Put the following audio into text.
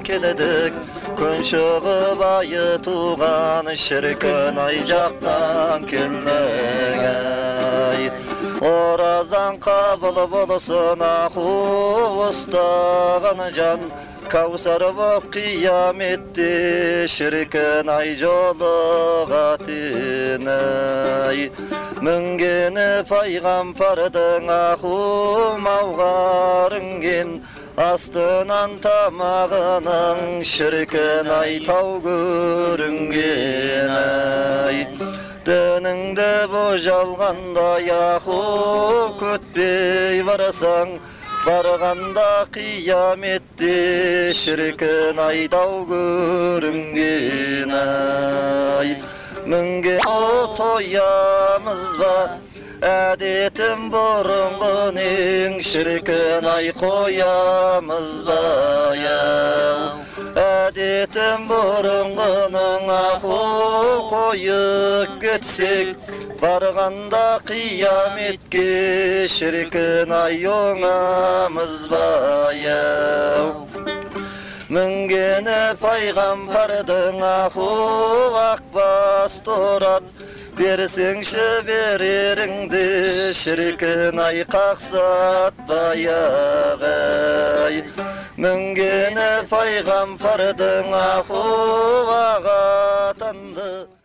келедік, күн шығып айы туған, шіркін ай жақтан келдік ай. Оразан қабыл болсын ақу ұстаған жан, Каусар боп қияметте шіркін ай жолығатын ай. Мінгені пайғамбардың ақумауғарынген, астынан тамағының шіркін ай тау көрінген ай. Дініңді божалғандай ақу көтпей барасаң, барғанда қияметте шіркін ай тау көрінген ай. Мінген тоямыз ба, әдетім бұрынғының шіркін ай қоямыз ба яу. Әдетім бұрынғының ақу қойып кетсек, барғанда қияметке шіркін ай оңамыз ба яу. Мінгені пайғамбардың ақу ақбас торат, берсеңші береріңді шіркін ай қақсатпай ағай. Мінгені пайғамбардың ақу ағатанды.